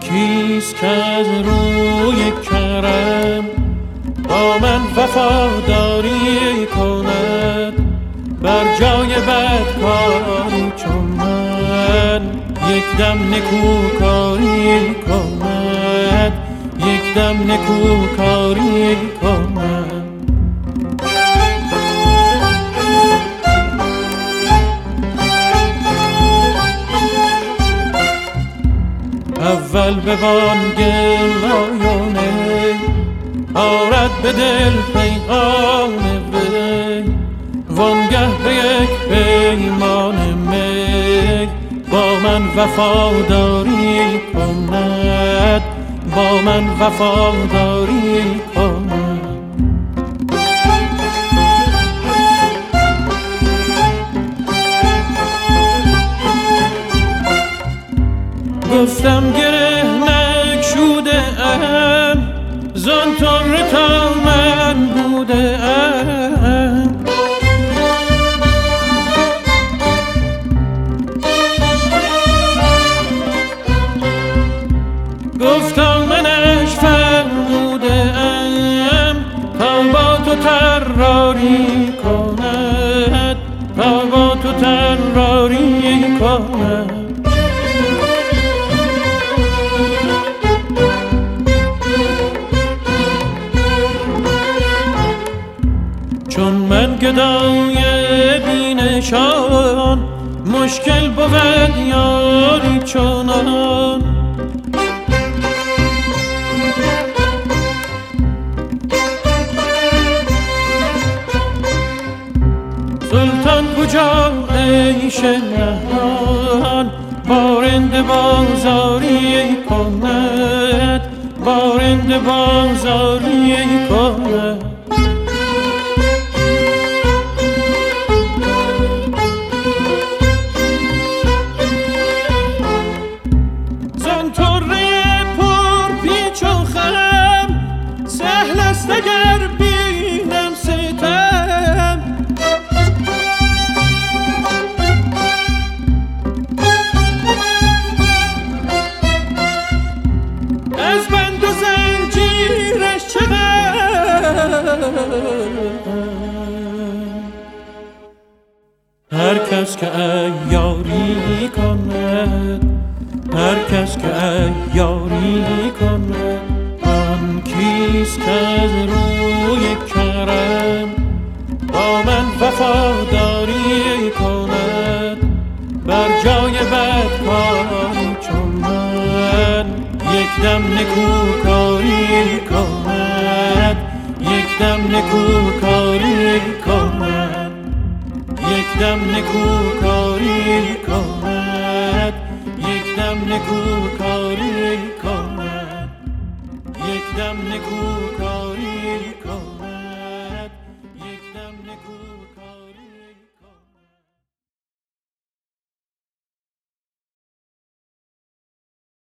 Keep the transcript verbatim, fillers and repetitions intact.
کیست که از روی کرم با من وفاداری کند، بر جای بدکاری چون من یک دم نکوکاری کند، یک دم نکوکاری کند. اول به بانگلایانه آرد به دل پیغام وی، وانگه به یک پیمان می با من وفاداری کند، با من وفاداری کند. گفتم گره نگشوده ام، زان طره تا من بوده ام. گفتم منش فرموده ام، تا با تو طراری کند، تا با تو طراری کند. چون من گدای بینشان، مشکل بود یاری چنان. سلطان کجا عیش نهان، بارنده بازاری کند، بارنده بازاری کند. اگر بینم ستم، از بند و زنجیرش چقدر. هر کس که عیاری کند، هر کس که عیاری کند، آن کیست که از روی کرم با من وفاداری کند، بر جای بدکاری چون من یک دم نکوکاری کند، یک دم نکوکاری کند، یک دم نکوکاری کند، یک دم نکوکاری کند، یک دم نکوکاری کند.